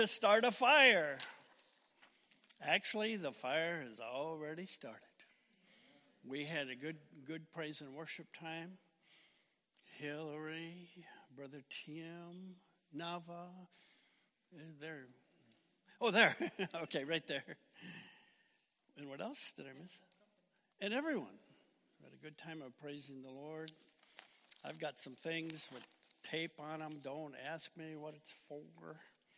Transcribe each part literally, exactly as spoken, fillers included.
To start a fire. Actually, the fire has already started. We had a good good praise and worship time. Hillary, Brother Tim, Nava, there. Oh, there. Okay, right there. And what else did I miss? And everyone. We had a good time of praising the Lord. I've got some things with tape on them. Don't ask me what it's for.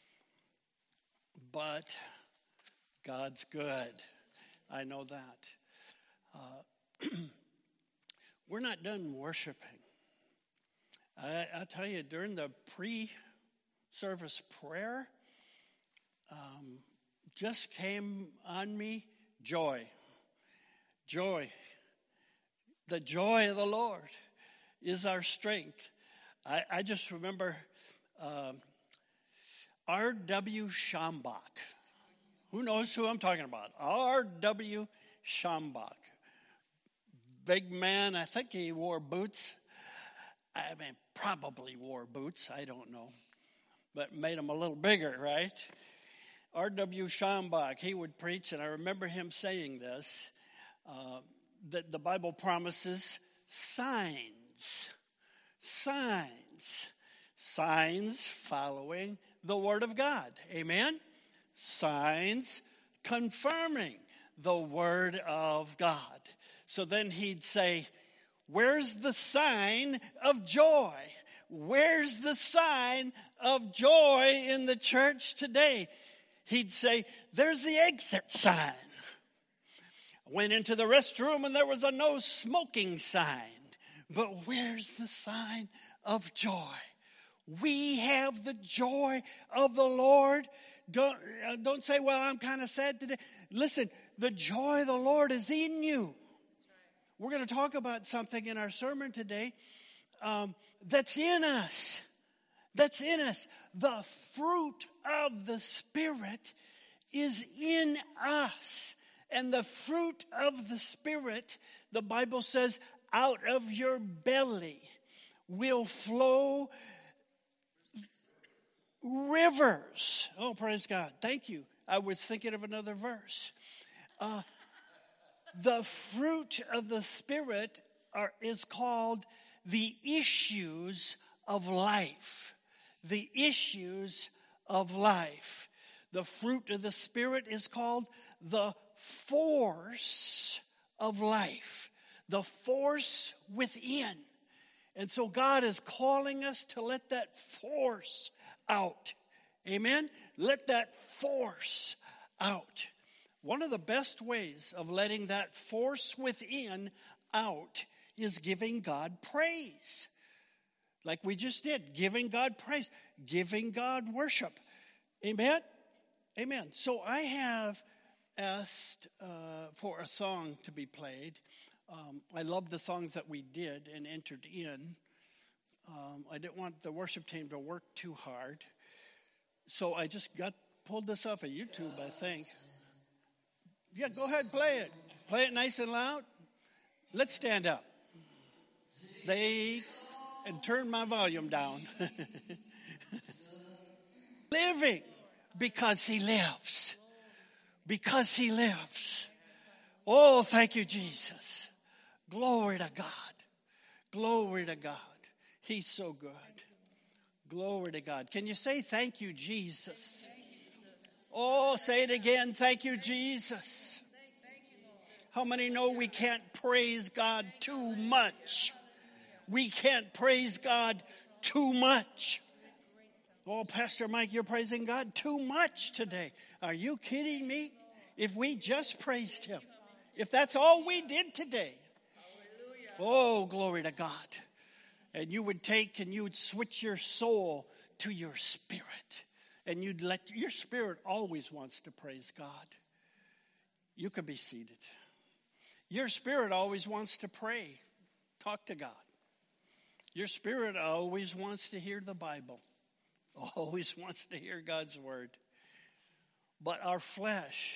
But God's good. I know that. Uh, we're not done worshiping. I, I tell you, during the pre-service prayer, um, just came on me joy. Joy. The joy of the Lord is our strength. I, I just remember... Um, R W Schambach. Who knows who I'm talking about? R W Schambach. Big man. I think he wore boots. I mean, probably wore boots. I don't know. But made him a little bigger, right? R W Schambach. He would preach, and I remember him saying this, uh, that the Bible promises signs. Signs. Signs following the Word of God. Amen? Signs confirming the Word of God. So then he'd say, where's the sign of joy? Where's the sign of joy in the church today? He'd say, there's the exit sign. I went into the restroom and there was a no smoking sign. But where's the sign of joy? We have the joy of the Lord. Don't, uh, don't say, well, I'm kind of sad today. Listen, the joy of the Lord is in you. Right. We're going to talk about something in our sermon today um, that's in us. That's in us. The fruit of the Spirit is in us. And the fruit of the Spirit, the Bible says, out of your belly will flow rivers. Oh, praise God. Thank you. I was thinking of another verse. Uh, the fruit of the Spirit are, is called the issues of life. The issues of life. The fruit of the Spirit is called the force of life. The force within. And so God is calling us to let that force out. Amen? Let that force out. One of the best ways of letting that force within out is giving God praise. Like we just did, giving God praise, giving God worship. Amen? Amen. So I have asked uh, for a song to be played. Um, I love the songs that we did and entered in. Um, I didn't want the worship team to work too hard. So I just got pulled this off of YouTube, I think. Yeah, go ahead, play it. Play it nice and loud. Let's stand up. They, and turn my volume down. Living because he lives. Because he lives. Oh, thank you, Jesus. Glory to God. Glory to God. He's so good. Glory to God. Can you say thank you, Jesus? Oh, say it again. Thank you, Jesus. How many know we can't praise God too much? We can't praise God too much. Oh, Pastor Mike, you're praising God too much today. Are you kidding me? If we just praised him. If that's all we did today. Oh, glory to God. And you would take and you would switch your soul to your spirit. And you'd let, your spirit always wants to praise God. You can be seated. Your spirit always wants to pray. Talk to God. Your spirit always wants to hear the Bible. Always wants to hear God's word. But our flesh...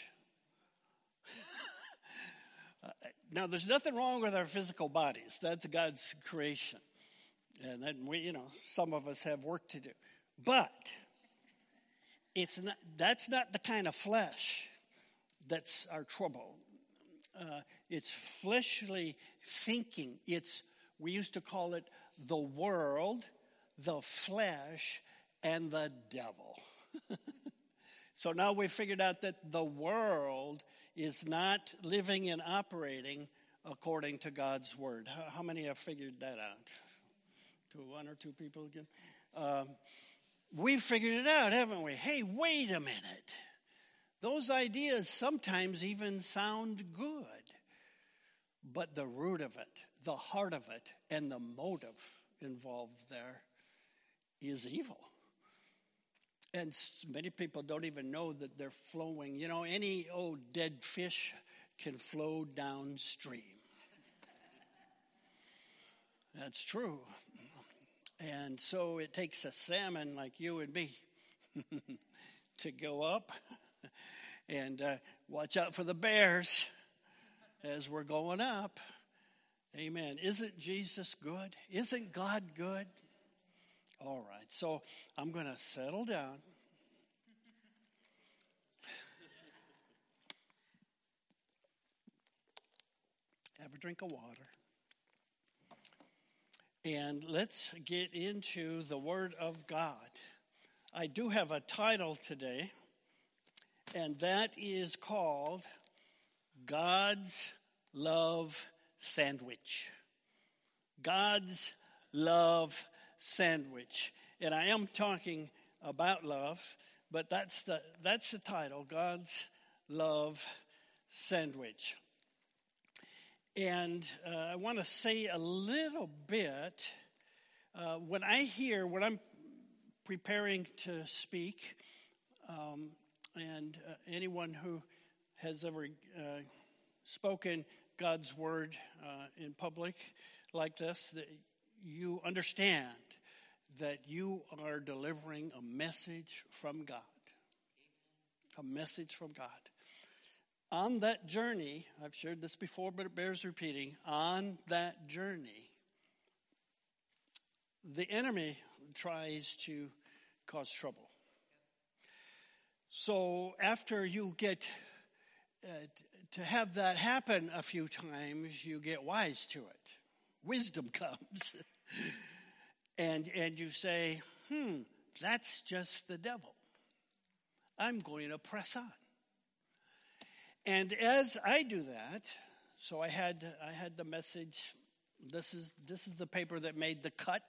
Now, there's nothing wrong with our physical bodies. That's God's creation. And then we, you know, some of us have work to do. But it's not, that's not the kind of flesh that's our trouble. Uh, it's fleshly thinking. It's, we used to call it the world, the flesh, and the devil. So now we figured out that the world is not living and operating according to God's word. How, how many have figured that out? To one or two people again? Um, we've figured it out, haven't we? Hey, wait a minute. Those ideas sometimes even sound good. But the root of it, the heart of it, and the motive involved there is evil. And many people don't even know that they're flowing. You know, any old dead fish can flow downstream. That's true. And so it takes a salmon like you and me to go up and uh, watch out for the bears as we're going up. Amen. Isn't Jesus good? Isn't God good? All right, so I'm going to settle down. Have a drink of water. And let's get into the Word of God. I do have a title today, and that is called God's Love Sandwich. God's Love Sandwich. And I am talking about love, but that's the that's the title, God's Love Sandwich. And uh, I want to say a little bit, uh, when I hear, when I'm preparing to speak, um, and uh, anyone who has ever uh, spoken God's word uh, in public like this, that you understand that you are delivering a message from God. A message from God. On that journey, I've shared this before, but it bears repeating. On that journey, the enemy tries to cause trouble. So after you get uh, to have that happen a few times, you get wise to it. Wisdom comes. and and you say, hmm, that's just the devil. I'm going to press on. And as I do that, so I had I had the message. This is this is the paper that made the cut.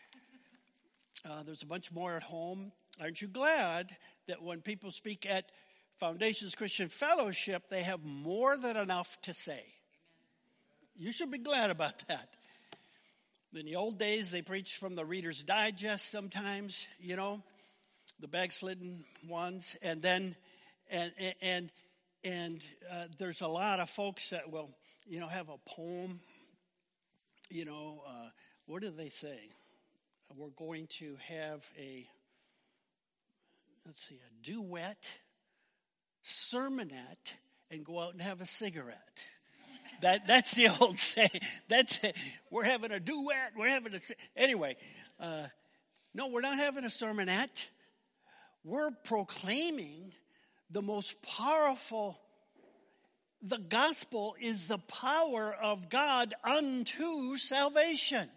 Uh, there's a bunch more at home. Aren't you glad that when people speak at Foundations Christian Fellowship, they have more than enough to say? You should be glad about that. In the old days, they preached from the Reader's Digest sometimes, you know, the backslidden ones, and then and and. And uh, there's a lot of folks that will, you know, have a poem. You know, uh, what do they say? We're going to have a, let's see, a duet, sermonette, and go out and have a cigarette. That that's the old saying. That's it. We're having a duet. We're having a anyway. Uh, no, we're not having a sermonette. We're proclaiming the most powerful. The gospel is the power of God unto salvation. Amen.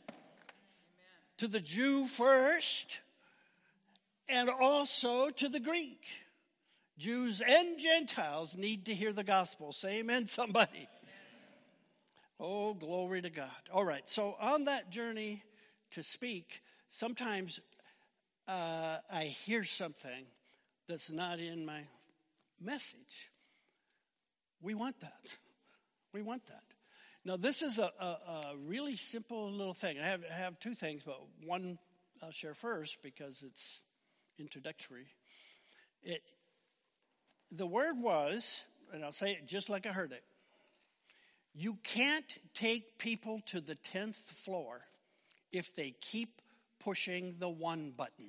To the Jew first, and also to the Greek. Jews and Gentiles need to hear the gospel. Say amen, somebody. Amen. Oh, glory to God. All right, so on that journey to speak, sometimes uh, I hear something that's not in my message. We want that. We want that. Now, this is a, a, a really simple little thing. I have, I have two things, but one I'll share first because it's introductory. It, the word was, and I'll say it just like I heard it, you can't take people to the tenth floor if they keep pushing the one button.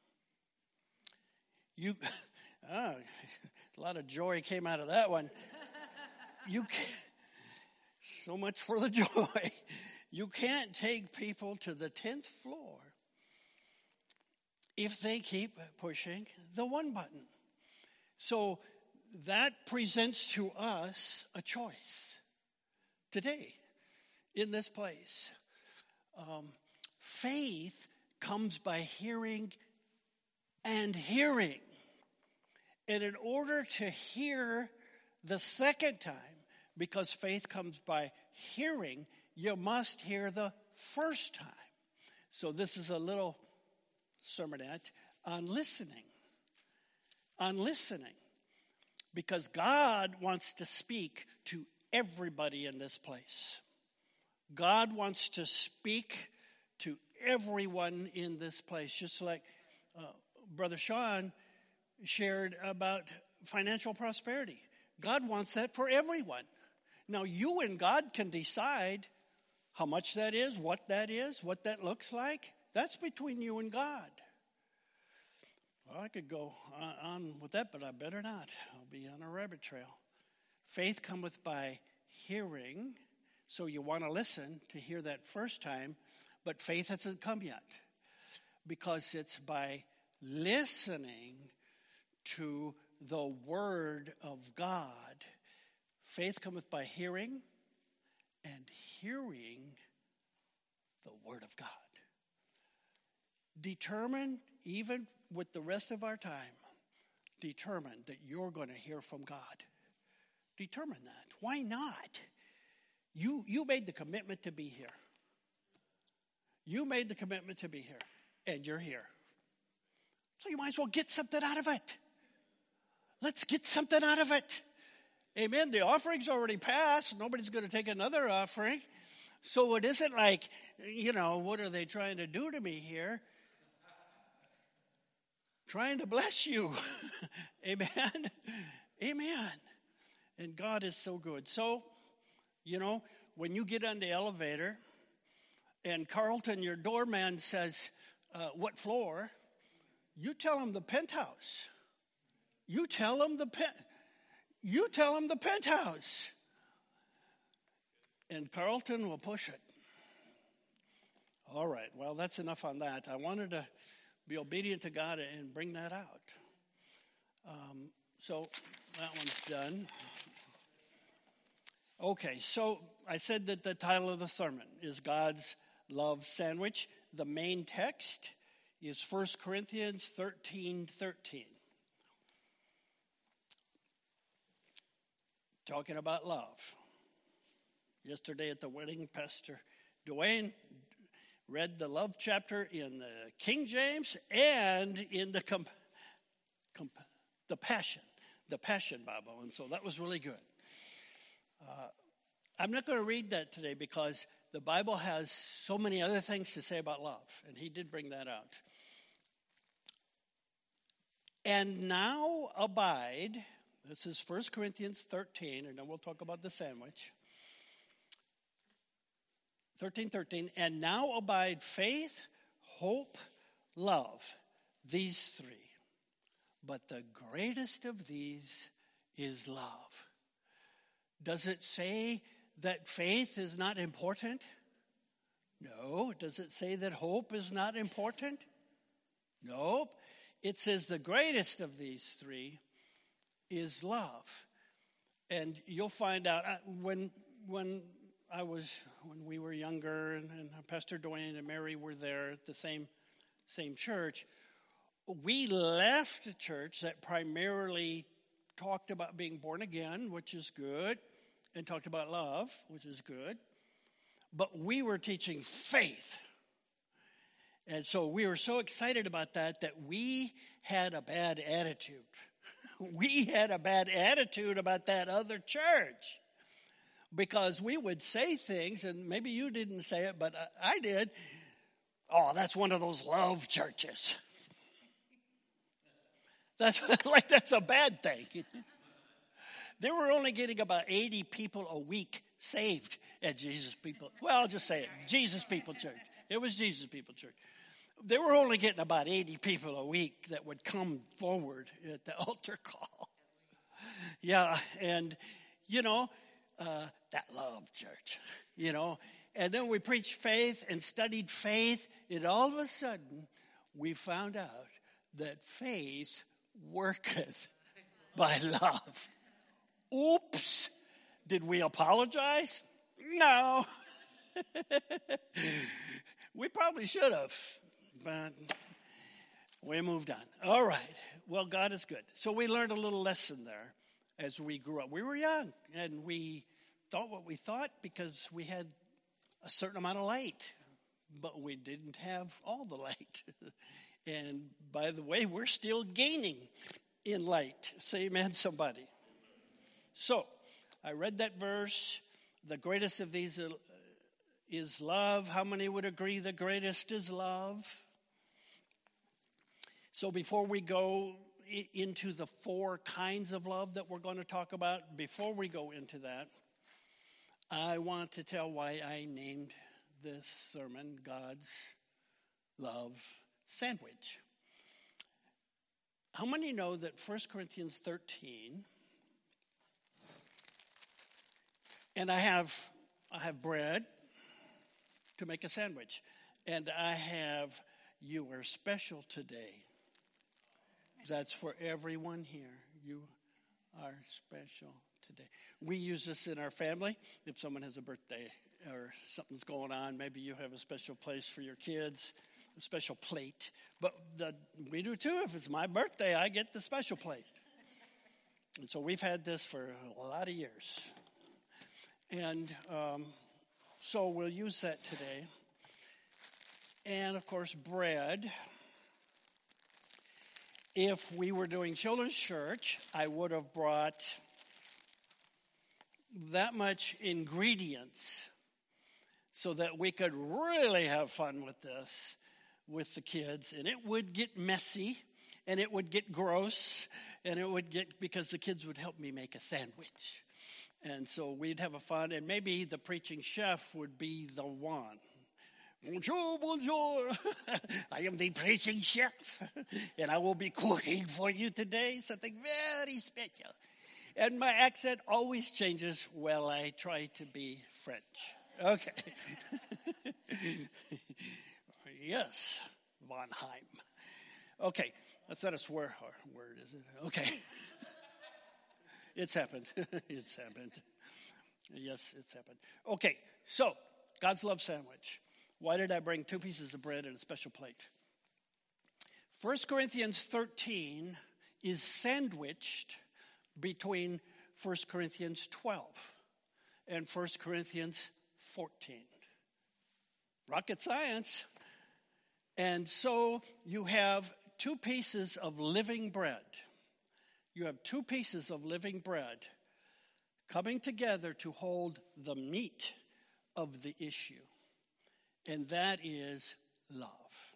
You, oh, a lot of joy came out of that one. You can't, so much for the joy. You can't take people to the tenth floor if they keep pushing the one button. So that presents to us a choice today in this place. Um, faith comes by hearing and hearing. And in order to hear the second time, because faith comes by hearing, you must hear the first time. So this is a little sermonette on listening. On listening. Because God wants to speak to everybody in this place. God wants to speak to everyone in this place. Just like uh, Brother Sean shared about financial prosperity. God wants that for everyone. Now, you and God can decide how much that is, what that is, what that looks like. That's between you and God. Well, I could go on with that, but I better not. I'll be on a rabbit trail. Faith cometh by hearing, so you want to listen to hear that first time, but faith hasn't come yet, because it's by listening to the Word of God. Faith cometh by hearing, and hearing the Word of God. Determine, even with the rest of our time, determine that you're going to hear from God. Determine that. Why not? You, you made the commitment to be here. You made the commitment to be here, and you're here. So you might as well get something out of it. Let's get something out of it. Amen. The offering's already passed. Nobody's going to take another offering. So it isn't like, you know, what are they trying to do to me here? Trying to bless you. Amen. Amen. And God is so good. So, you know, when you get on the elevator and Carlton, your doorman, says, uh, what floor? You tell him the penthouse. You tell him the pen. You tell him the penthouse. And Carlton will push it. All right. Well, that's enough on that. I wanted to be obedient to God and bring that out. Um, so that one's done. Okay. So I said that the title of the sermon is God's Love Sandwich. The main text is First Corinthians thirteen thirteen. Talking about love. Yesterday at the wedding, Pastor Dwayne read the love chapter in the King James and in the comp- comp- the Passion, the Passion Bible, and so that was really good. Uh, I'm not going to read that today because the Bible has so many other things to say about love, and he did bring that out. And now abide. This is First Corinthians thirteen, and then we'll talk about the sandwich. thirteen thirteen, and now abide faith, hope, love, these three. But the greatest of these is love. Does it say that faith is not important? No. Does it say that hope is not important? No. It says the greatest of these three is love. And you'll find out uh, when when I was when we were younger and, and Pastor Dwayne and Mary were there at the same same church, we left a church that primarily talked about being born again, which is good, and talked about love, which is good. But we were teaching faith. And so we were so excited about that that we had a bad attitude. We had a bad attitude about that other church because we would say things, and maybe you didn't say it, but I did. Oh, that's one of those love churches. That's like that's a bad thing. They were only getting about eighty people a week saved at Jesus People. Well, I'll just say it. Jesus People Church. It was Jesus People Church. They were only getting about eighty people a week that would come forward at the altar call. Yeah, and, you know, uh, that love church, you know. And then we preached faith and studied faith, and all of a sudden we found out that faith worketh. by love. Oops. Did we apologize? No. We probably should have, but we moved on. All right. Well, God is good. So we learned a little lesson there as we grew up. We were young, and we thought what we thought because we had a certain amount of light, but we didn't have all the light. And by the way, we're still gaining in light. Say amen, somebody. So I read that verse. The greatest of these is love. How many would agree the greatest is love? So before we go into the four kinds of love that we're going to talk about, before we go into that, I want to tell why I named this sermon God's Love Sandwich. How many know that First Corinthians thirteen, and I have I have bread to make a sandwich, and I have you are special today. That's for everyone here. You are special today. We use this in our family. If someone has a birthday or something's going on, maybe you have a special place for your kids, a special plate. But the, we do too. If it's my birthday, I get the special plate. And so we've had this for a lot of years. And um, so we'll use that today. And, of course, bread. If we were doing children's church, I would have brought that much ingredients so that we could really have fun with this with the kids. And it would get messy, and it would get gross, and it would get, because the kids would help me make a sandwich. And so we'd have a fun, and maybe the preaching chef would be the one. Bonjour, bonjour. I am the preaching chef, and I will be cooking for you today something very special. And my accent always changes while I try to be French. Okay. Yes, Von Heim. Okay, that's not a swear word, is it? Okay. It's happened. It's happened. Yes, it's happened. Okay, so God's love sandwich. Why did I bring two pieces of bread and a special plate? First Corinthians thirteen is sandwiched between First Corinthians twelve and First Corinthians fourteen. Rocket science. And so you have two pieces of living bread. You have two pieces of living bread coming together to hold the meat of the issue. And that is love.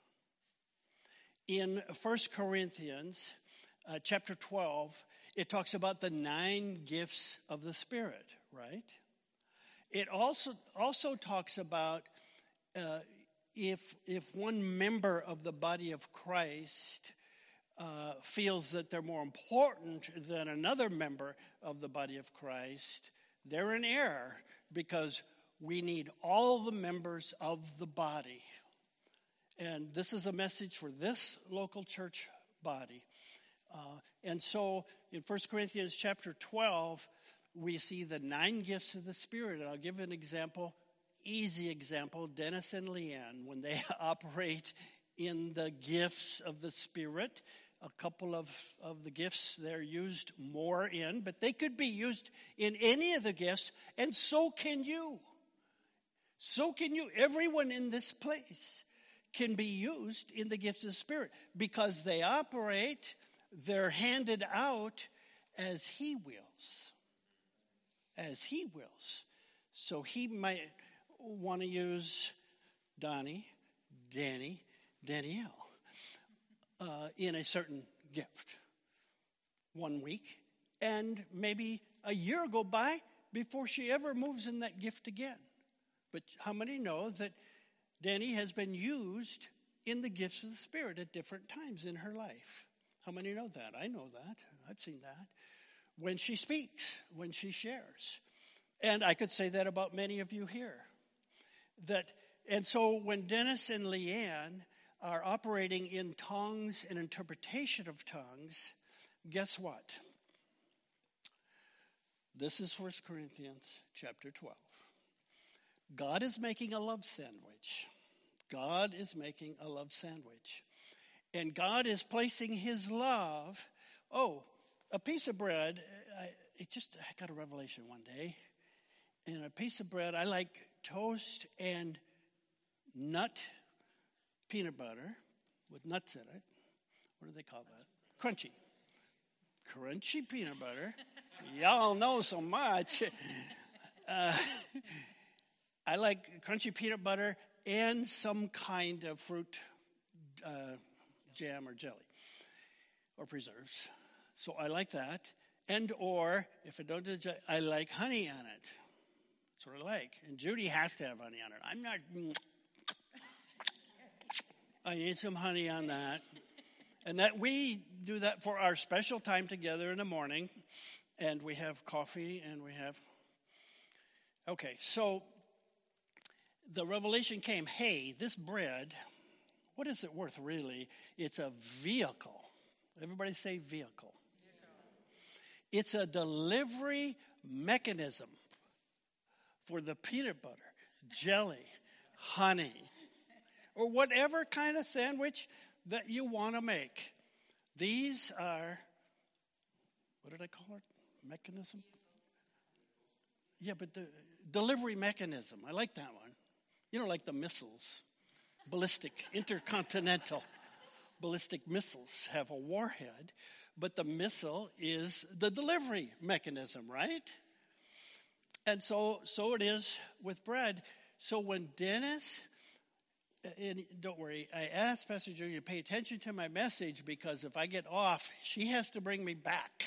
In First Corinthians uh, chapter twelve, it talks about the nine gifts of the Spirit, right? It also also talks about uh, if if one member of the body of Christ uh, feels that they're more important than another member of the body of Christ, they're in error, because we need all the members of the body. And this is a message for this local church body. Uh, and so in First Corinthians chapter twelve, we see the nine gifts of the Spirit. And I'll give an example, easy example. Dennis and Leanne, when they operate in the gifts of the Spirit, a couple of, of the gifts they're used more in, but they could be used in any of the gifts, and so can you. So can you. Everyone in this place can be used in the gifts of the Spirit because they operate, they're handed out as He wills. As He wills. So He might want to use Donnie, Danny, Danielle uh, in a certain gift one week, and maybe a year go by before she ever moves in that gift again. But how many know that Danny has been used in the gifts of the Spirit at different times in her life? How many know that? I know that. I've seen that. When she speaks, when she shares. And I could say that about many of you here. That, and so when Dennis and Leanne are operating in tongues and interpretation of tongues, guess what? This is First Corinthians chapter twelve. God is making a love sandwich. God is making a love sandwich. And God is placing his love. Oh, a piece of bread. I, it just, I got a revelation one day. And a piece of bread, I like toast and nut peanut butter with nuts in it. What do they call that? Crunchy. Crunchy peanut butter. Y'all know so much. Uh, I like crunchy peanut butter and some kind of fruit uh, jam or jelly or preserves. So I like that. And or, if I don't do it, I like honey on it. That's what I like. And Judy has to have honey on it. I'm not... I need some honey on that. And that we do that for our special time together in the morning. And we have coffee and we have... Okay, so the revelation came, hey, this bread, what is it worth really? It's a vehicle. Everybody say vehicle. It's a delivery mechanism for the peanut butter, jelly, honey, or whatever kind of sandwich that you want to make. These are, what did I call it? Mechanism? Yeah, but the delivery mechanism. I like that one. You know, like the missiles, ballistic, intercontinental ballistic missiles have a warhead, but the missile is the delivery mechanism, right? And so, so it is with bread. So when Dennis, and don't worry, I asked Pastor Julia to pay attention to my message because if I get off, she has to bring me back.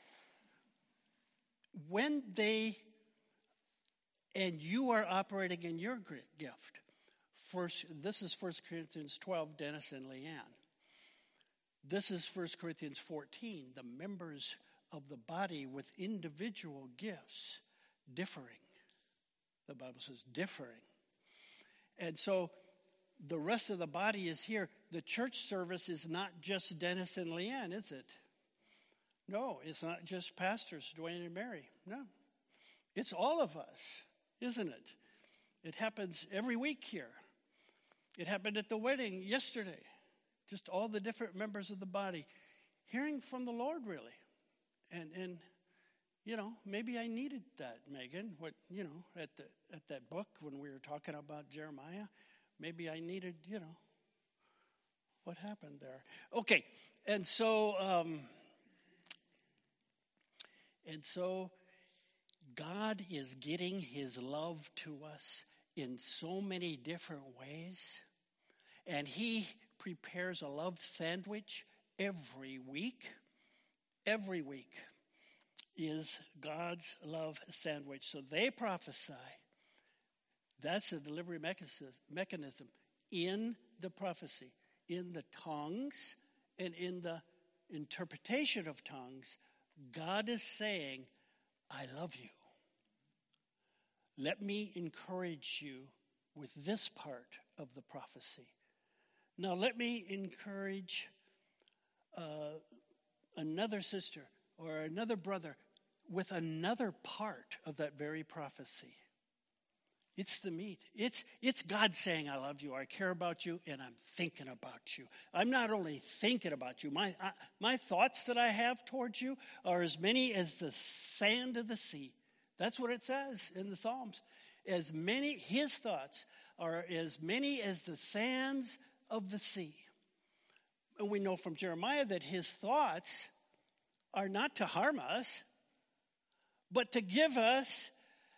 When they, and you are operating in your gift. First, this is First Corinthians twelve, Dennis and Leanne. This is First Corinthians fourteen, the members of the body with individual gifts differing. The Bible says differing. And so the rest of the body is here. The church service is not just Dennis and Leanne, is it? No, it's not just pastors, Dwayne and Mary. No, it's all of us, isn't it? It happens every week here. It happened at the wedding yesterday. Just all the different members of the body hearing from the Lord, really. And, and you know, maybe I needed that, Megan, what, you know, at the at that book when we were talking about Jeremiah. Maybe I needed, you know, what happened there. Okay, and so... Um, And so God is getting his love to us in so many different ways. And he prepares a love sandwich every week. Every week is God's love sandwich. So they prophesy. That's a delivery mechanism in the prophecy, in the tongues, and in the interpretation of tongues. God is saying, I love you. Let me encourage you with this part of the prophecy. Now let me encourage uh, another sister or another brother with another part of that very prophecy. It's the meat. It's it's God saying, I love you, I care about you, and I'm thinking about you. I'm not only thinking about you. My I, my thoughts that I have towards you are as many as the sand of the sea. That's what it says in the Psalms. As many, his thoughts are as many as the sands of the sea. And we know from Jeremiah that his thoughts are not to harm us, but to give us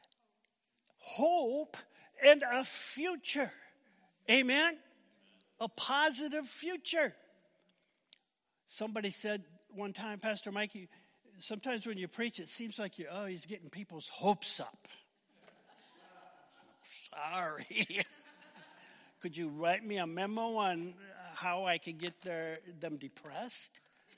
hope and a future. Amen? A positive future. Somebody said one time, Pastor Mikey, sometimes when you preach, it seems like you oh, he's getting people's hopes up. Sorry. Could you write me a memo on how I could get their, them depressed?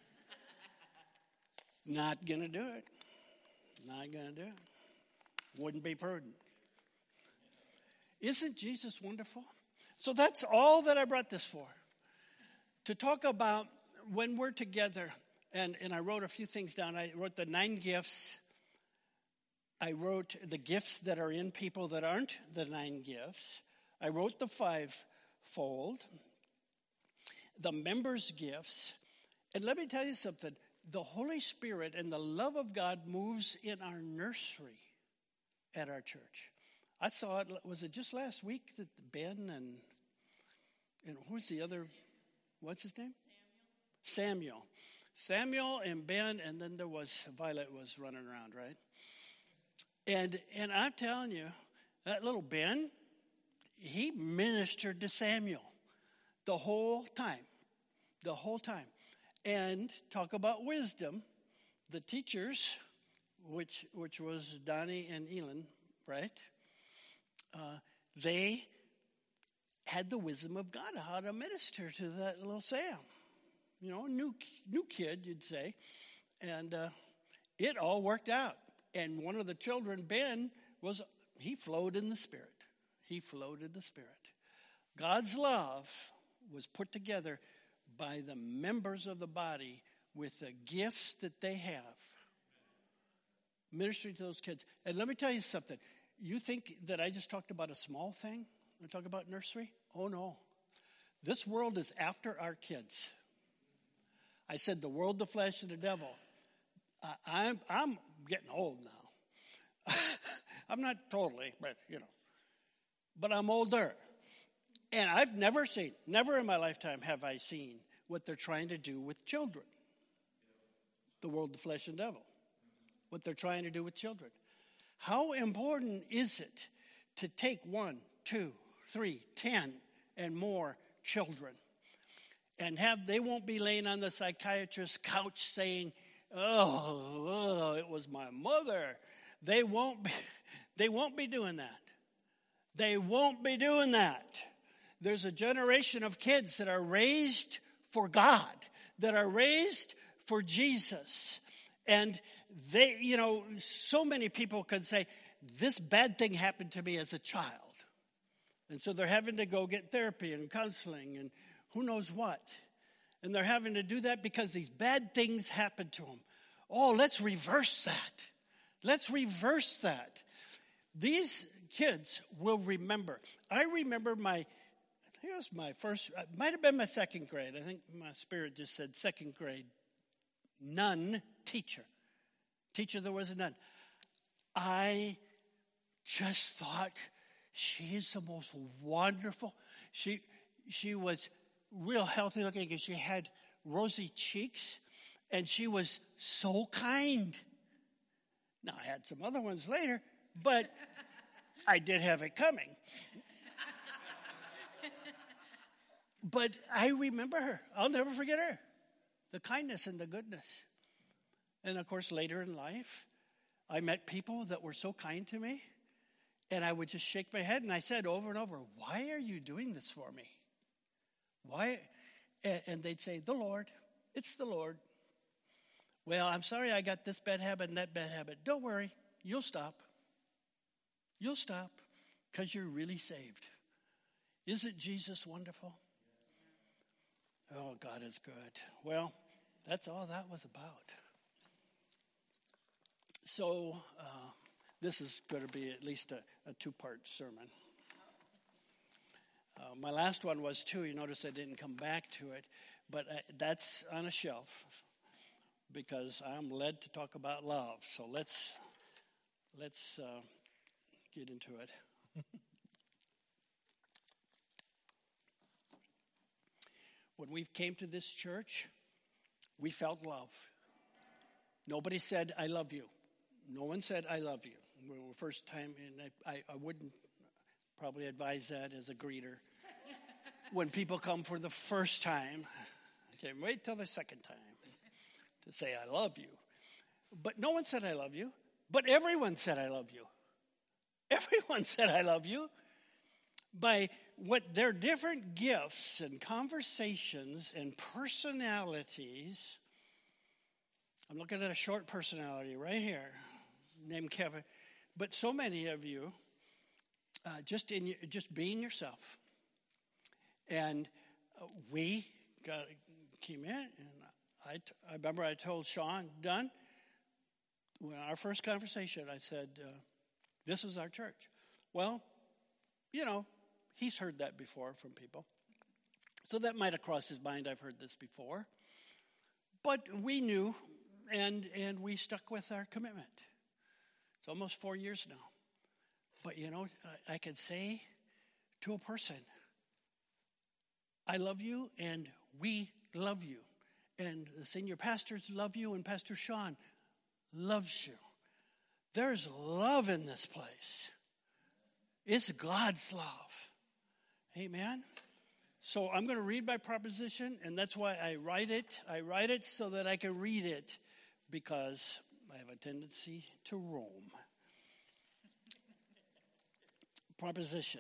Not going to do it. Not going to do it. Wouldn't be prudent. Isn't Jesus wonderful? So that's all that I brought this for. To talk about when we're together, and, and I wrote a few things down. I wrote the nine gifts, I wrote the gifts that are in people that aren't the nine gifts. I wrote the fivefold, the members' gifts. And let me tell you something. The Holy Spirit and the love of God moves in our nursery at our church. I saw it, was it just last week that Ben and, and who's the other, what's his name? Samuel. Samuel and Ben, and then there was, Violet was running around, right? And and I'm telling you, that little Ben, he ministered to Samuel the whole time. The whole time. And talk about wisdom, the teachers, which which was Donnie and Elin, right? Uh, they had the wisdom of God, how to minister to that little Sam. You know, new new kid, you'd say. And uh, it all worked out. And one of the children, Ben, was he flowed in the Spirit. He flowed in the Spirit. God's love was put together by the members of the body with the gifts that they have. Ministering to those kids. And let me tell you something. You think that I just talked about a small thing? I talk about nursery? Oh, no. This world is after our kids. I said the world, the flesh, and the devil. Uh, I'm, I'm getting old now. I'm not totally, but, you know. But I'm older. And I've never seen, never in my lifetime have I seen what they're trying to do with children. The world, the flesh, and devil. What they're trying to do with children. How important is it to take one, two, three, ten, and more children and have, they won't be laying on the psychiatrist's couch saying, oh, oh, it was my mother. They won't be, they won't be doing that. They won't be doing that. There's a generation of kids that are raised for God, that are raised for Jesus. And they, you know, so many people could say, this bad thing happened to me as a child. And so they're having to go get therapy and counseling and who knows what. And they're having to do that because these bad things happened to them. Oh, let's reverse that. Let's reverse that. These kids will remember. I remember my, I think it was my first, it might have been my second grade. I think my spirit just said second grade. Nun teacher. Teacher, there was a nun. I just thought, she's the most wonderful. She she was real healthy looking and she had rosy cheeks and she was so kind. Now, I had some other ones later, but I did have it coming. But I remember her. I'll never forget her. The kindness and the goodness. And, of course, later in life, I met people that were so kind to me. And I would just shake my head. And I said over and over, why are you doing this for me? Why? And they'd say, the Lord. It's the Lord. Well, I'm sorry I got this bad habit and that bad habit. Don't worry. You'll stop. You'll stop because you're really saved. Isn't Jesus wonderful? Oh, God is good. Well, that's all that was about. So, uh, this is going to be at least a, a two-part sermon. Uh, my last one was too. You notice I didn't come back to it. But I, that's on a shelf because I'm led to talk about love. So let's, let's uh, get into it. When we came to this church, we felt love. Nobody said, I love you. No one said, I love you. We were first time, and I, I, I wouldn't probably advise that as a greeter. When people come for the first time, okay, wait till the second time to say, I love you. But no one said, I love you. But everyone said, I love you. Everyone said, I love you. By what their different gifts and conversations and personalities. I'm looking at a short personality right here named Kevin. But so many of you, uh, just in just being yourself. And uh, we got, came in, and I, I remember I told Sean, Dunn, when our first conversation, I said, uh, this is our church. Well, you know, he's heard that before from people. So that might have crossed his mind, I've heard this before. But we knew, and and we stuck with our commitment. It's almost four years now. But, you know, I, I could say to a person, I love you, and we love you. And the senior pastors love you, and Pastor Sean loves you. There's love in this place. It's God's love. Amen? So I'm going to read my proposition, and that's why I write it. I write it so that I can read it, because I have a tendency to roam. Proposition.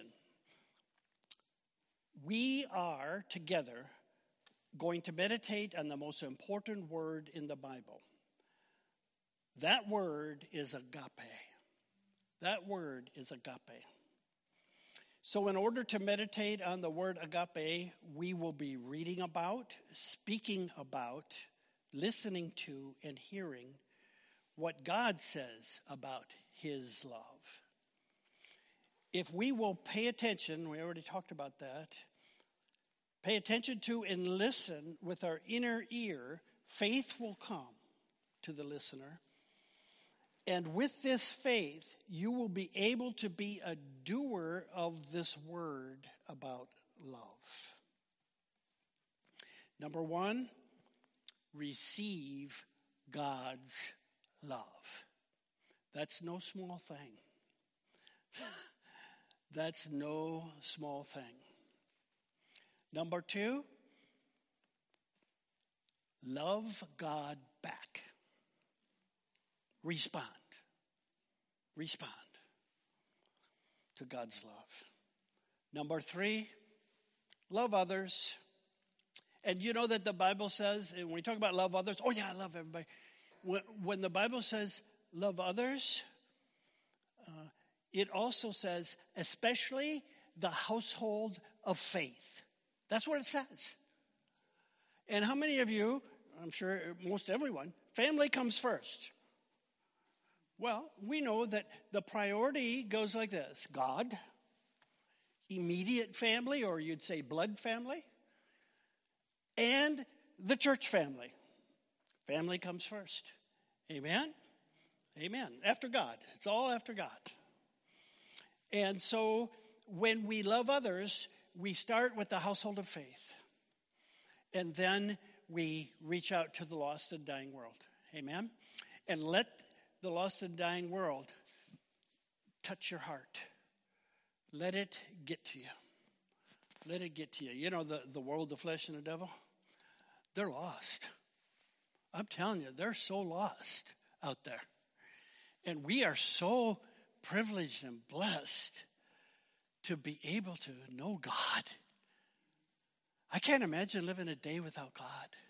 We are together going to meditate on the most important word in the Bible. That word is agape. That word is agape. So in order to meditate on the word agape, we will be reading about, speaking about, listening to, and hearing what God says about his love. If we will pay attention, we already talked about that, pay attention to and listen with our inner ear, faith will come to the listener. And with this faith, you will be able to be a doer of this word about love. Number one, receive God's love. That's no small thing. That's no small thing. Number two, love God back. Respond. Respond to God's love. Number three, love others. And you know that the Bible says, and when we talk about love others, oh yeah, I love everybody. When, when the Bible says love others, uh, it also says, especially the household of faith. That's what it says. And how many of you, I'm sure most everyone, family comes first. Well, we know that the priority goes like this. God, immediate family, or you'd say blood family, and the church family. Family comes first. Amen? Amen. After God. It's all after God. And so when we love others, we start with the household of faith. And then we reach out to the lost and dying world. Amen? And let the lost and dying world touch your heart. Let it get to you. Let it get to you. You know, the, the world, the flesh, and the devil, they're lost. I'm telling you, they're so lost out there. And we are so privileged and blessed to be able to know God. I can't imagine living a day without God.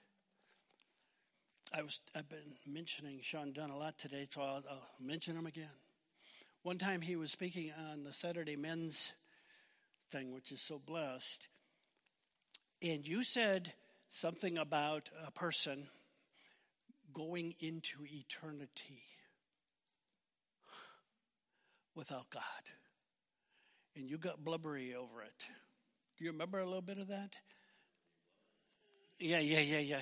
I was, I've been mentioning Sean Dunn a lot today, so I'll, I'll mention him again. One time he was speaking on the Saturday men's thing, which is so blessed. And you said something about a person going into eternity without God. And you got blubbery over it. Do you remember a little bit of that? Yeah, yeah, yeah, yeah.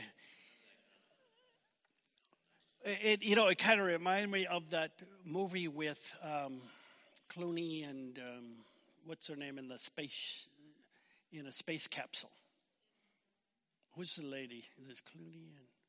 It, you know, it kind of reminded me of that movie with um, Clooney and um, what's her name in the space, in a space capsule. Who's the lady? There's Clooney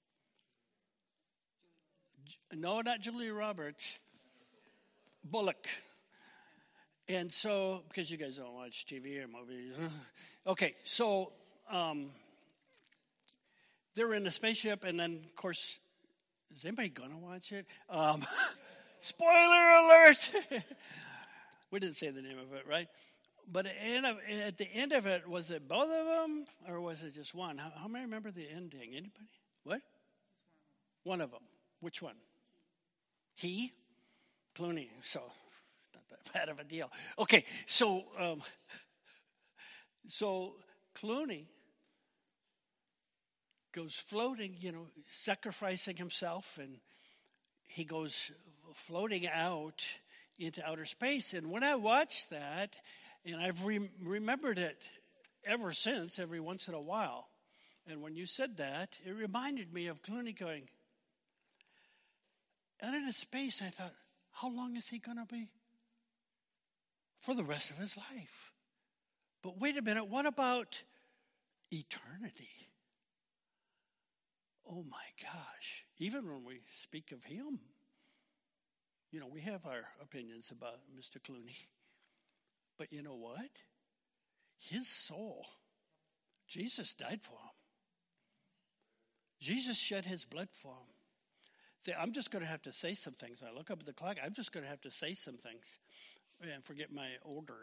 and no, not Julia Roberts. Bullock. And so, because you guys don't watch T V or movies, okay. So um, they're in a spaceship, and then of course. Is anybody going to watch it? Um, spoiler alert! We didn't say the name of it, right? But at the end of it, was it both of them, or was it just one? How, how many remember the ending? Anybody? What? One of them. Which one? He? Clooney. So, not that bad of a deal. Okay, so, um, so Clooney goes floating, you know, sacrificing himself, and he goes floating out into outer space. And when I watched that, and I've re- remembered it ever since, every once in a while. And when you said that, it reminded me of Clooney going out into space. I thought, how long is he going to be? For the rest of his life. But wait a minute, what about eternity? Oh my gosh. Even when we speak of him, you know, we have our opinions about Mister Clooney. But you know what? His soul, Jesus died for him. Jesus shed his blood for him. See, I'm just going to have to say some things. I look up at the clock. I'm just going to have to say some things and forget my order.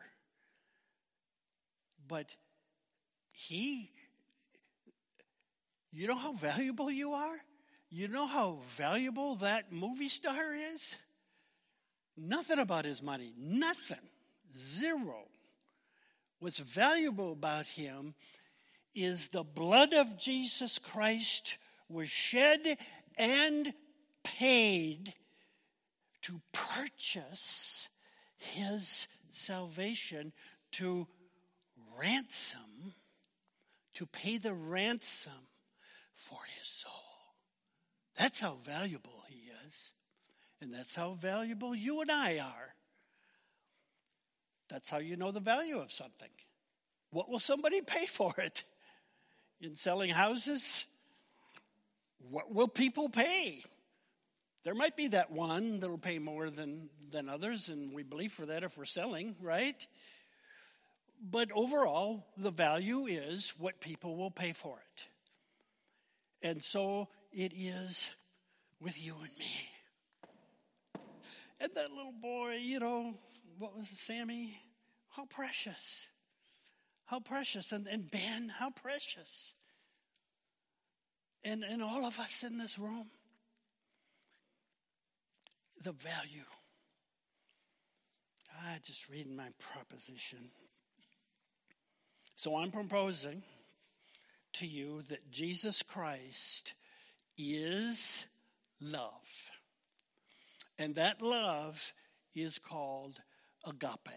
But he, you know how valuable you are? You know how valuable that movie star is? Nothing about his money. Nothing. Zero. What's valuable about him is the blood of Jesus Christ was shed and paid to purchase his salvation, to ransom, to pay the ransom for his soul. That's how valuable he is. And that's how valuable you and I are. That's how you know the value of something. What will somebody pay for it? In selling houses, what will people pay? There might be that one that'll pay more than, than others, and we believe for that if we're selling, right? But overall, the value is what people will pay for it. And so it is with you and me. And that little boy, you know, what was it, Sammy? How precious. How precious. And, and Ben, how precious. And, and all of us in this room. The value. I just reading my proposition. So I'm proposing to you that Jesus Christ is love. And that love is called agape.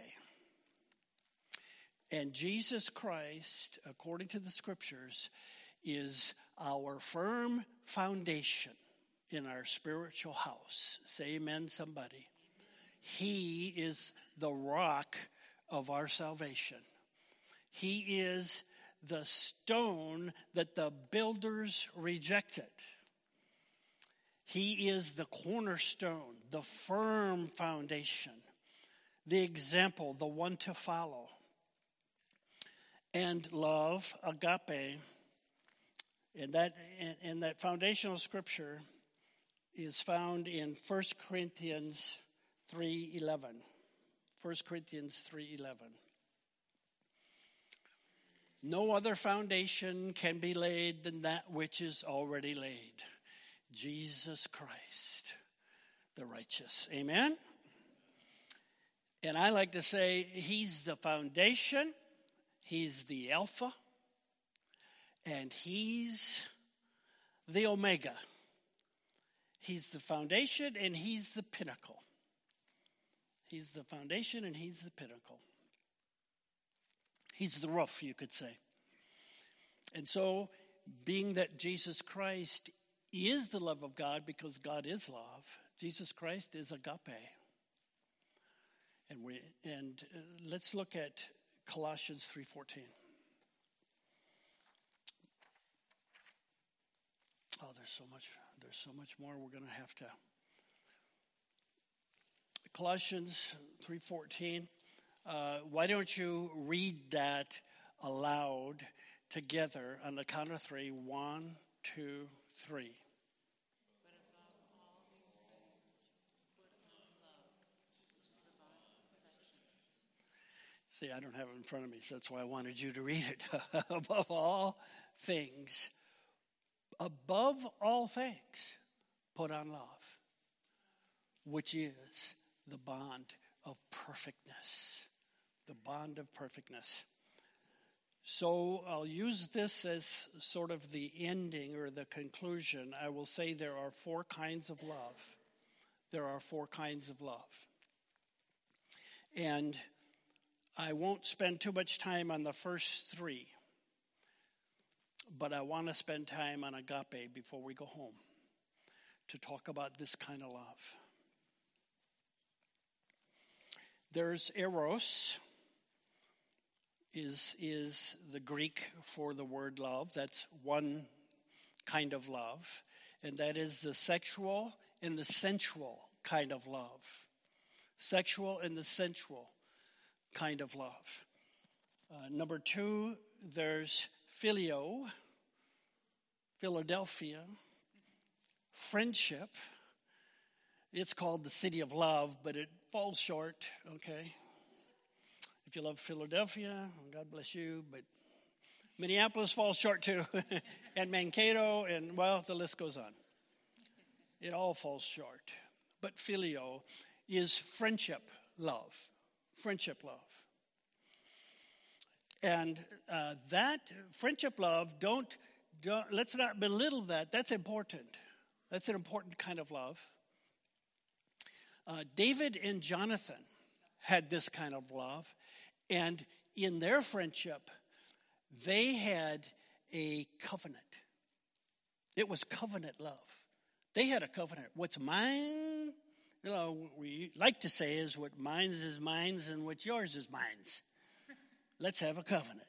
And Jesus Christ, according to the scriptures, is our firm foundation in our spiritual house. Say amen, somebody. He is the rock of our salvation. He is the stone that the builders rejected. He is the cornerstone, the firm foundation, the example, the one to follow. And love, agape, and that, and that foundational scripture is found in First Corinthians three eleven. First Corinthians three eleven. No other foundation can be laid than that which is already laid. Jesus Christ, the righteous. Amen? And I like to say he's the foundation, he's the Alpha, and he's the Omega. He's the foundation and he's the pinnacle. He's the foundation and he's the pinnacle. He's the roof, you could say. And so, being that Jesus Christ is the love of God, because God is love, Jesus Christ is agape. And we and uh, let's look at Colossians three fourteen. Oh, there's so much. There's so much more we're going to have to. Colossians three fourteen. Uh, why don't you read that aloud together on the count of three? One, two, three. See, I don't have it in front of me, so that's why I wanted you to read it. Above all things, above all things, put on love, which is the bond of perfectness. The bond of perfectness. So I'll use this as sort of the ending or the conclusion. I will say there are four kinds of love. there are four kinds of love. And I won't spend too much time on the first three, but I want to spend time on agape before we go home to talk about this kind of love. There's eros, is, is the Greek for the word love. That's one kind of love, and that is the sexual and the sensual kind of love. Sexual and the sensual kind of love. Uh, number two, there's phileo, Philadelphia, friendship. It's called the city of love, but it falls short, okay? If you love Philadelphia, God bless you, but Minneapolis falls short too, and Mankato, and well, the list goes on. It all falls short. But phileo is friendship love, friendship love. And uh, that friendship love, don't, don't, let's not belittle that. That's important. That's an important kind of love. Uh, David and Jonathan had this kind of love. And in their friendship, they had a covenant. It was covenant love. They had a covenant. What's mine, you know, we like to say is what mine's is mine's and what's yours is mine's. Let's have a covenant.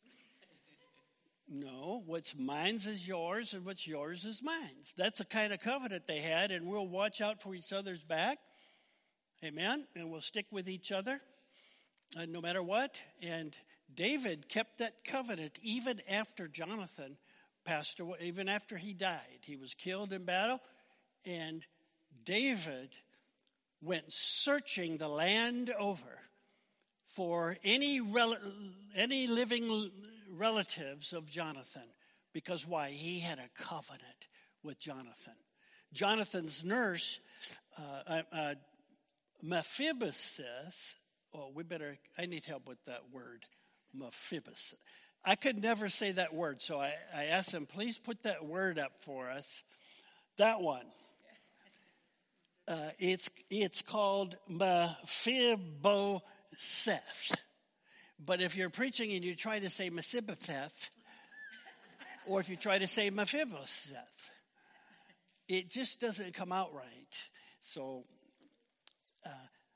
No, what's mine's is yours and what's yours is mine's. That's the kind of covenant they had, and we'll watch out for each other's back. Amen? And we'll stick with each other uh, no matter what. And David kept that covenant even after Jonathan passed away, even after he died. He was killed in battle, and David went searching the land over for any rel- any living relatives of Jonathan. Because why? He had a covenant with Jonathan. Jonathan's nurse, uh, uh, Mephibosheth, oh, we better, I need help with that word, Mephibosheth. I could never say that word, so I, I asked him, please put that word up for us. That one. Uh, it's it's called Mephibosheth. But if you're preaching and you try to say Mephibosheth, or if you try to say Mephibosheth, it just doesn't come out right. So, uh,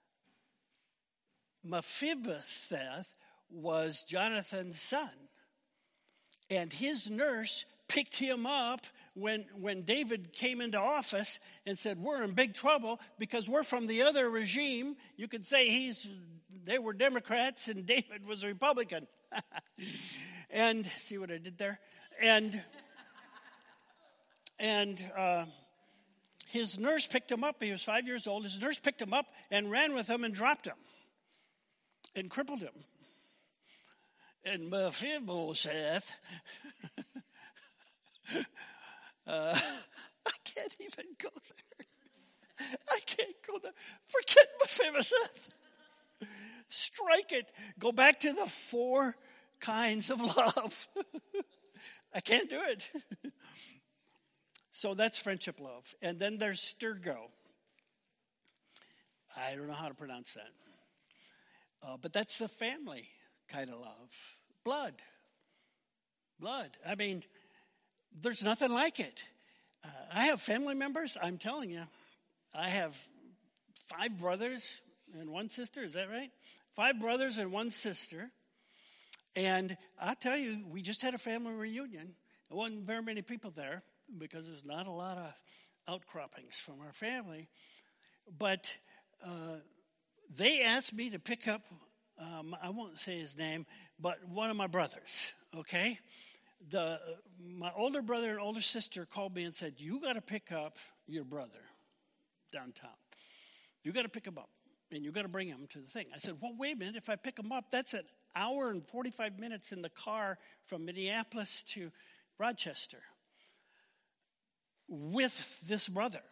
Mephibosheth was Jonathan's son. And his nurse picked him up when, when David came into office and said, we're in big trouble because we're from the other regime. You could say he's they were Democrats and David was a Republican. And see what I did there? And and uh, his nurse picked him up. He was five years old. His nurse picked him up and ran with him and dropped him and crippled him. And Mephibosheth, uh, I can't even go there. I can't go there. Forget Mephibosheth. Strike it. Go back to the four kinds of love. I can't do it. So that's friendship love. And then there's Sturgo. I don't know how to pronounce that. Uh, but that's the family kind of love. Blood. Blood. I mean, there's nothing like it. Uh, I have family members, I'm telling you. I have five brothers and one sister, is that right? Five brothers and one sister. And I tell you, we just had a family reunion. There wasn't very many people there because there's not a lot of outcroppings from our family. But uh, they asked me to pick up, um, I won't say his name, but one of my brothers, okay? The my older brother and older sister called me and said, you got to pick up your brother downtown. You got to pick him up, and you got to bring him to the thing. I said, well, wait a minute. If I pick him up, that's an hour and forty-five minutes in the car from Minneapolis to Rochester with this brother.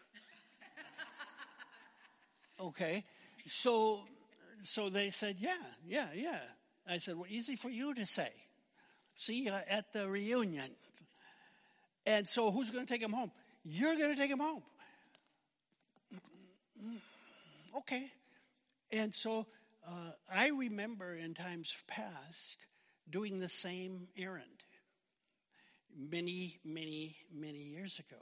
Okay, so so they said, yeah, yeah, yeah. I said, well, easy for you to say. See you at the reunion. And so who's going to take him home? You're going to take him home. okay. And so uh, I remember in times past doing the same errand many, many, many years ago.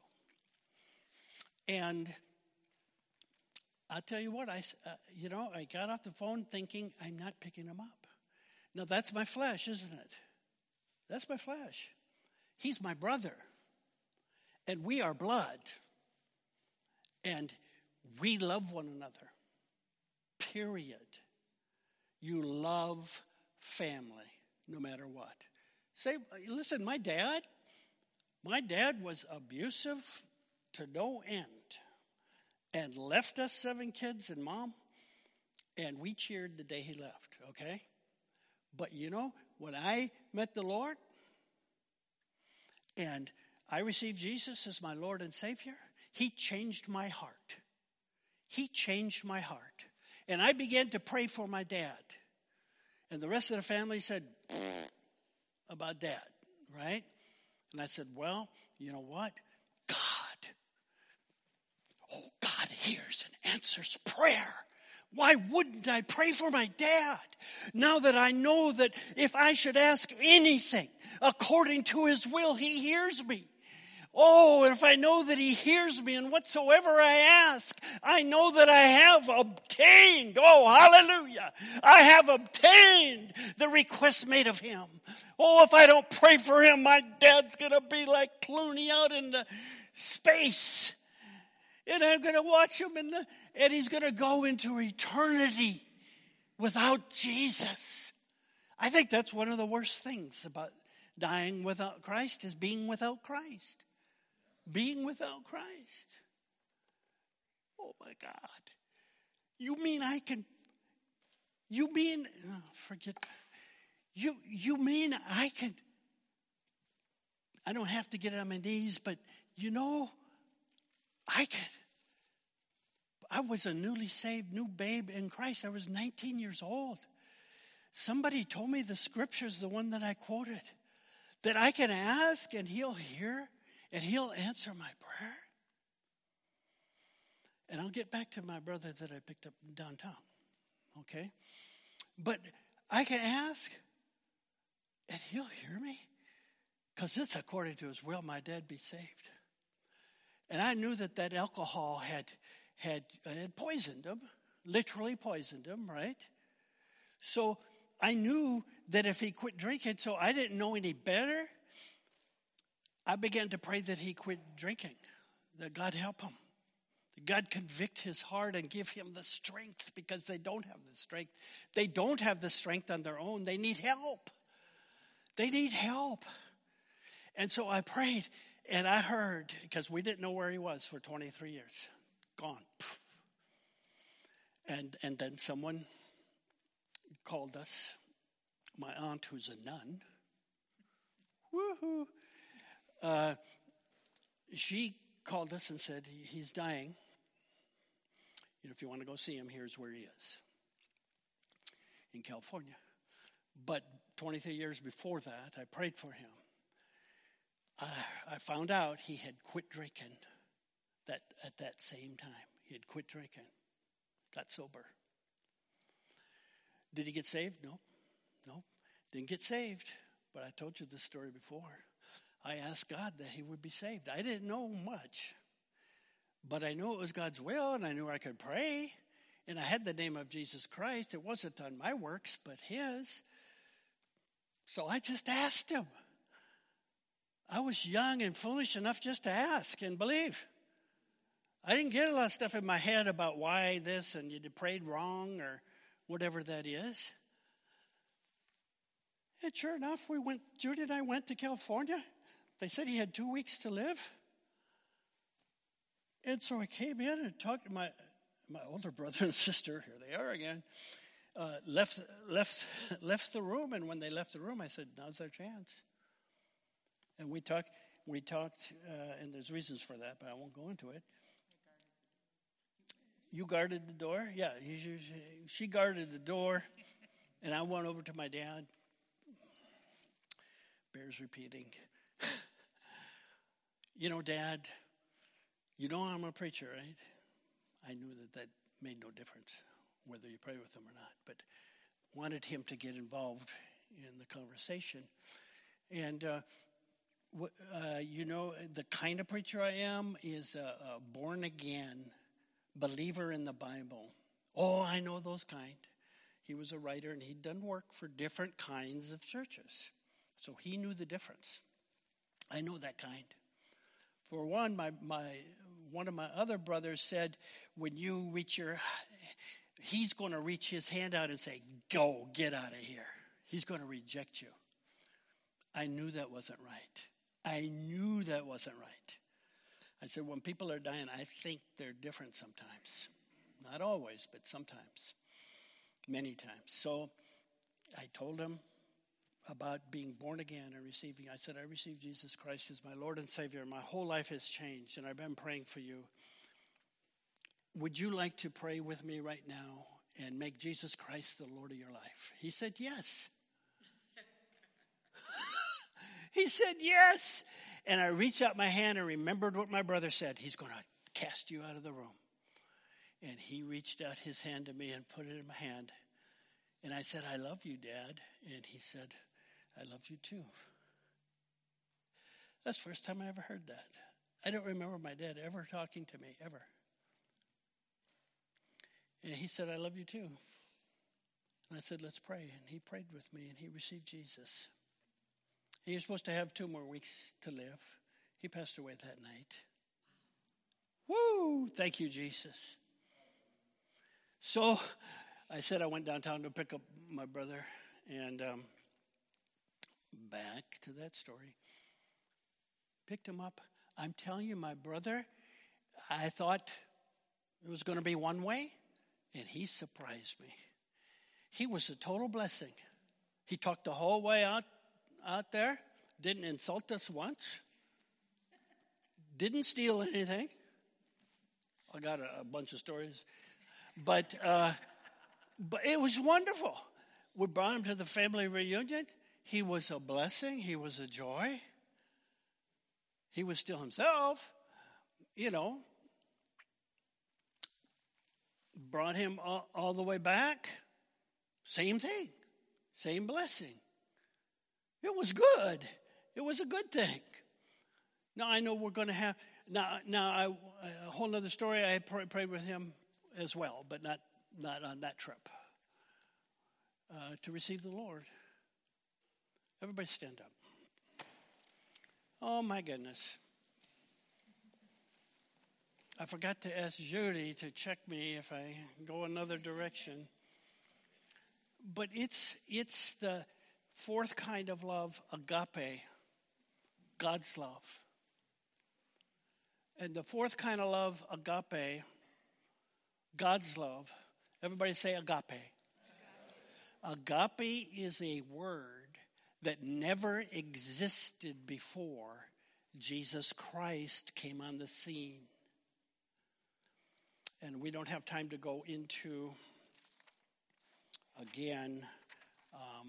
And I'll tell you what, I, uh, you know, I got off the phone thinking, I'm not picking him up. Now, that's my flesh, isn't it? That's my flesh. He's my brother. And we are blood. And we love one another. Period. You love family, no matter what. Say, listen, my dad, my dad was abusive to no end. And left us seven kids and mom. And we cheered the day he left, okay? But you know, when I met the Lord and I received Jesus as my Lord and Savior, he changed my heart. He changed my heart. And I began to pray for my dad. And the rest of the family said, about dad, right? And I said, well, you know what? God. Oh, God hears and answers prayer. Why wouldn't I pray for my dad? Now that I know that if I should ask anything according to his will, he hears me. Oh, if I know that he hears me and whatsoever I ask, I know that I have obtained. Oh, hallelujah. I have obtained the request made of him. Oh, if I don't pray for him, my dad's going to be like Clooney out in the space. And I'm going to watch him in the, and he's going to go into eternity without Jesus. I think that's one of the worst things about dying without Christ is being without Christ. Being without Christ. Oh my God. You mean I can, you mean, oh, forget, you, you mean I can, I don't have to get on my knees, but you know, I could. I was a newly saved, new babe in Christ. I was nineteen years old. Somebody told me the scriptures, the one that I quoted, that I can ask and he'll hear and he'll answer my prayer. And I'll get back to my brother that I picked up downtown. Okay? But I can ask and he'll hear me because it's according to his will my dad be saved. And I knew that that alcohol had, had, had poisoned him, literally poisoned him, right? So I knew that if he quit drinking, so I didn't know any better. I began to pray that he quit drinking, that God help him. That God convict his heart and give him the strength because they don't have the strength. They don't have the strength on their own. They need help. They need help. And so I prayed. And I heard, because we didn't know where he was for twenty-three years. Gone. And and then someone called us, my aunt who's a nun. Woohoo. Uh, she called us and said, he's dying. You know, if you want to go see him, here's where he is. In California. But twenty-three years before that, I prayed for him. I found out he had quit drinking that at that same time. He had quit drinking, got sober. Did he get saved? No, no, didn't get saved. But I told you this story before. I asked God that he would be saved. I didn't know much, but I knew it was God's will, and I knew I could pray. And I had the name of Jesus Christ. It wasn't on my works, but his. So I just asked him. I was young and foolish enough just to ask and believe. I didn't get a lot of stuff in my head about why this and you prayed wrong or whatever that is. And sure enough, we went, Judy and I went to California. They said he had two weeks to live. And so I came in and talked to my, my older brother and sister. Here they are again. Uh, left, left, left the room. And when they left the room, I said, now's our chance. And we talked, we talked, uh, and there's reasons for that, but I won't go into it. You guarded the door? Yeah, you, she guarded the door, and I went over to my dad. Bears repeating. You know, Dad, you know I'm a preacher, right? I knew that that made no difference whether you pray with them or not, but wanted him to get involved in the conversation. And, uh, uh, you know, the kind of preacher I am is a, a born-again believer in the Bible. Oh, I know those kind. He was a writer, and he'd done work for different kinds of churches. So he knew the difference. I know that kind. For one, my, my one of my other brothers said, when you reach your, he's going to reach his hand out and say, go, get out of here. He's going to reject you. I knew that wasn't right. I knew that wasn't right. I said, when people are dying, I think they're different sometimes. Not always, but sometimes. Many times. So I told him about being born again and receiving. I said, I received Jesus Christ as my Lord and Savior. My whole life has changed, and I've been praying for you. Would you like to pray with me right now and make Jesus Christ the Lord of your life? He said, yes. He said, yes. And I reached out my hand and remembered what my brother said. He's going to cast you out of the room. And he reached out his hand to me and put it in my hand. And I said, I love you, Dad. And he said, I love you too. That's the first time I ever heard that. I don't remember my dad ever talking to me, ever. And he said, I love you too. And I said, let's pray. And he prayed with me, and he received Jesus. He was supposed to have two more weeks to live. He passed away that night. Woo! Thank you, Jesus. So I said I went downtown to pick up my brother, and um, back to that story. Picked him up. I'm telling you, my brother, I thought it was going to be one way, and he surprised me. He was a total blessing. He talked the whole way out, out there, didn't insult us once, didn't steal anything. I got a, a bunch of stories. But uh, but it was wonderful. We brought him to the family reunion. He was a blessing. He was a joy. He was still himself, you know. Brought him all, all the way back. Same thing. Same blessing. It was good. It was a good thing. Now I know we're going to have, now, now I, a whole other story. I pray, prayed with him as well, but not, not on that trip, uh, to receive the Lord. Everybody stand up. Oh, my goodness. I forgot to ask Judy to check me if I go another direction. But it's it's the fourth kind of love, agape, God's love. And the fourth kind of love, agape, God's love. Everybody say agape. Agape. Agape is a word that never existed before Jesus Christ came on the scene. And we don't have time to go into, again, um,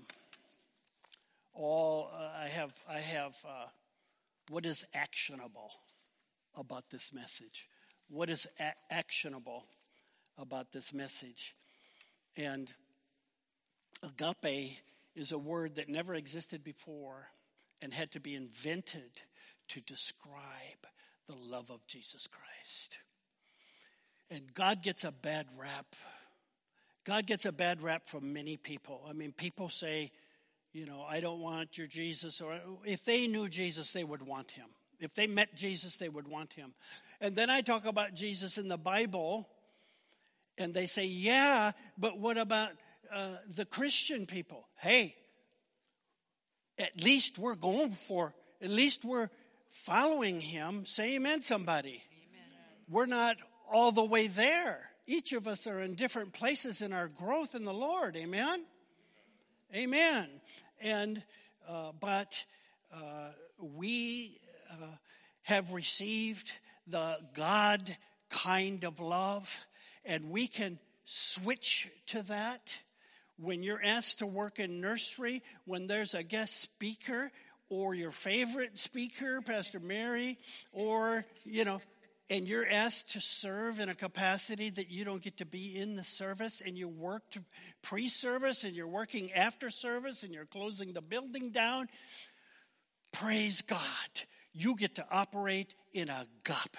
all, uh, I have, I have uh, what is actionable about this message? What is a- actionable about this message? And agape is a word that never existed before and had to be invented to describe the love of Jesus Christ. And God gets a bad rap. God gets a bad rap from many people. I mean, people say, you know, I don't want your Jesus. Or if they knew Jesus, they would want him. If they met Jesus, they would want him. And then I talk about Jesus in the Bible, and they say, yeah, but what about uh, the Christian people? Hey, at least we're going for, at least we're following him. Say amen, somebody. Amen. We're not all the way there. Each of us are in different places in our growth in the Lord. Amen? Amen. And, uh, but uh, we uh, have received the God kind of love, and we can switch to that. When you're asked to work in nursery, when there's a guest speaker or your favorite speaker, Pastor Mary, or, you know, and you're asked to serve in a capacity that you don't get to be in the service, and you worked pre-service and you're working after service and you're closing the building down, praise God. You get to operate in agape.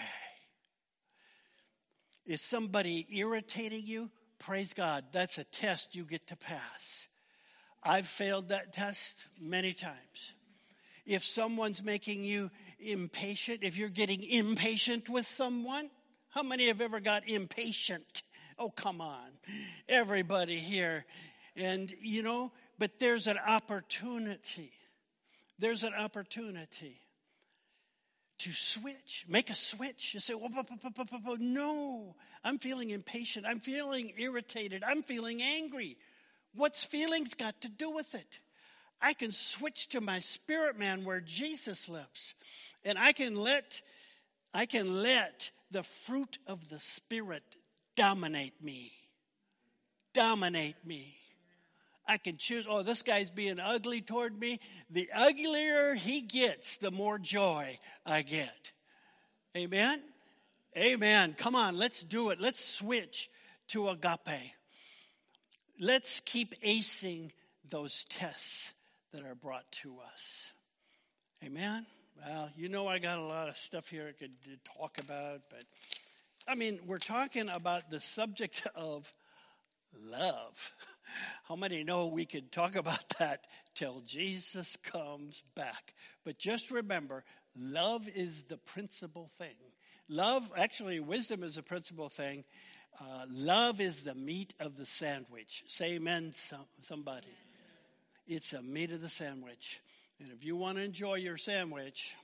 Is somebody irritating you? Praise God. That's a test you get to pass. I've failed that test many times. If someone's making you impatient, if you're getting impatient with someone, how many have ever got impatient? Oh, come on. Everybody here. And, you know, but there's an opportunity. There's an opportunity to switch. Make a switch. You say, whoa, whoa, whoa, whoa, whoa, whoa. No, I'm feeling impatient. I'm feeling irritated. I'm feeling angry. What's feelings got to do with it? I can switch to my spirit man where Jesus lives. And I can let, I can let the fruit of the Spirit dominate me. Dominate me. I can choose, oh, this guy's being ugly toward me. The uglier he gets, the more joy I get. Amen? Amen. Come on, let's do it. Let's switch to agape. Let's keep acing those tests that are brought to us. Amen? Well, you know I got a lot of stuff here I could talk about, but I mean, we're talking about the subject of love. How many know we could talk about that till Jesus comes back? But just remember, love is the principal thing. Love, actually, wisdom is the principal thing. Uh, love is the meat of the sandwich. Say amen, some, somebody. It's a meat of the sandwich. And if you want to enjoy your sandwich,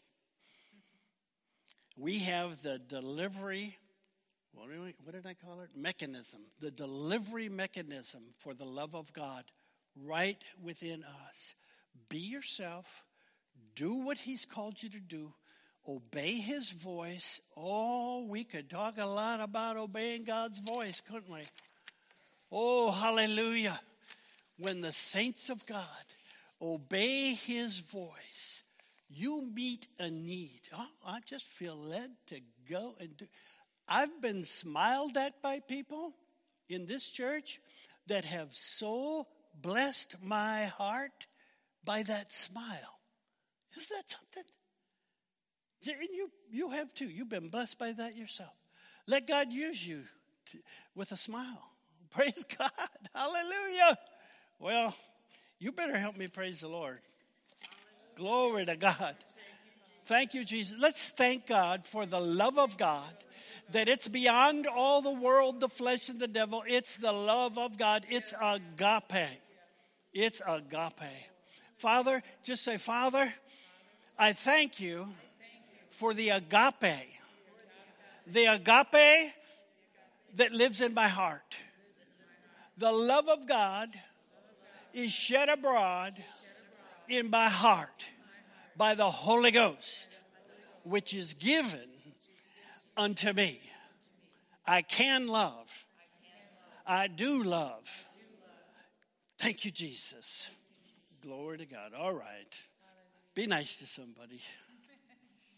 we have the delivery, what did, we, what did I call it? Mechanism. The delivery mechanism for the love of God right within us. Be yourself. Do what he's called you to do. Obey his voice. Oh, we could talk a lot about obeying God's voice, couldn't we? Oh, hallelujah. When the saints of God obey his voice, you meet a need. Oh, I just feel led to go and do. I've been smiled at by people in this church that have so blessed my heart by that smile. Isn't that something? And you, you have too. You've been blessed by that yourself. Let God use you to, with a smile. Praise God. Hallelujah. Well, you better help me praise the Lord. Glory to God. Thank you, Jesus. Let's thank God for the love of God, that it's beyond all the world, the flesh, and the devil. It's the love of God. It's agape. It's agape. Father, just say, Father, I thank you for the agape. The agape that lives in my heart. The love of God is shed abroad in my heart by the Holy Ghost, which is given unto me. I can love. I do love. Thank you, Jesus. Glory to God. All right. Be nice to somebody.